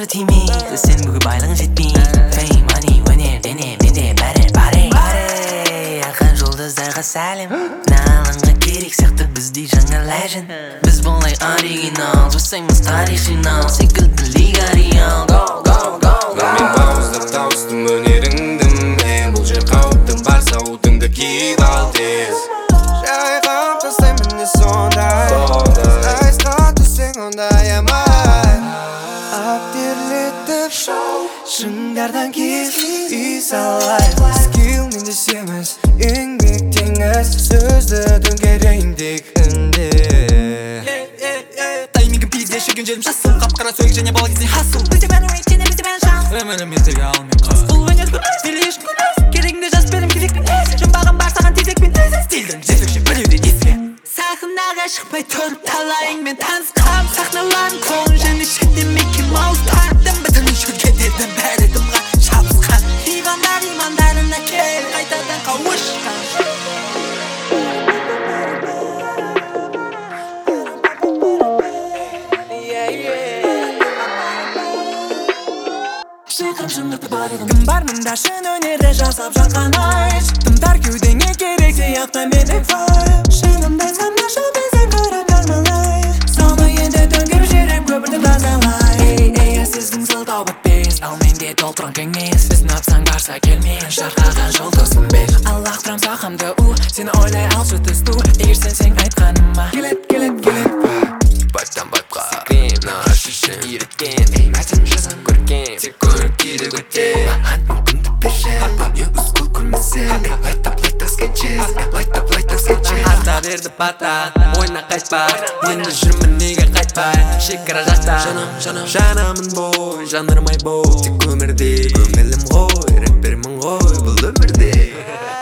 бары тимейді, сен бүгін байлығың жетпейді. Fame, money, өнер, дене, менде бәрі баре. Арқан жұлдыздарға сәлем, налаңға керек сияқты біздей жаңа legend. Біз болай оригинал, жасаймыз тарих жинал, секілді лига реал. Go, go, go, go. Мен бауыздап тауыстым өнеріңді, мен бұл жер қауіпті бар, сауытыңды киіп ал тез. Жайғап тастаймын не сондай, айсқа түссең онда аямай. Аптерлетіп шыңдардан кез үй салайық. Скилл менде семіз, еңбек теңіз, сөзді төңкерейін тек үнде. Таймингім пизде, шірген жерім жасыл, қап-қара сөйік және бала кезден хасыл. Бізде бәрі өйт, және бізде бәрі шанс. Өміріміздерге ал мен қас. Бұл өнер көрмес, мейлі ешкім көрмес. Керегіңді жас берім керек мінез. Жұмбағым бар саған тезекпен тезек. Стильдің жетекші біреуден еске. Сахнаға шықпай тұрып талайыңмен танысқам. Сахналарын қолын және шетте Mickey Mouse тарттым. Бітірмей жүрген едім бәрі дымға шабысқан. Имандарына кел, қайтадан қауышқан. Кім бар мұнда шын өнерді жасап жатқан айш. Тымтар кеудеңе керек сияқта менің vibe. Шынымда санда шоу-бизнен көріп жармалай. Соны енді төңкеріп жіберіп көпірді тазалай. Сіздің сылтау бітпес, ал менде толтырған кеңес. Біз напсаң барса келмен, шарқаған жұлдызым бес. Аллах тұрам сақымды сені ойлай алшы түсту. Егер сенсең айтқаныма келет. Байптан байпқа секрем, шешім үйреткен. Мәтін жазан көрген, тек көріп кейді көтер. Мүмкінді берші, не ұсқыл көрмесе. Лайттап скетчес. Арта берді бата, ойна қайтпа. Енді жүрмін неге қайтпай, шекара жақта. Жанамын бой, жандырмай бой. Тек өмірде, көңілім ғой, рэпермін ғой бұл өмірде.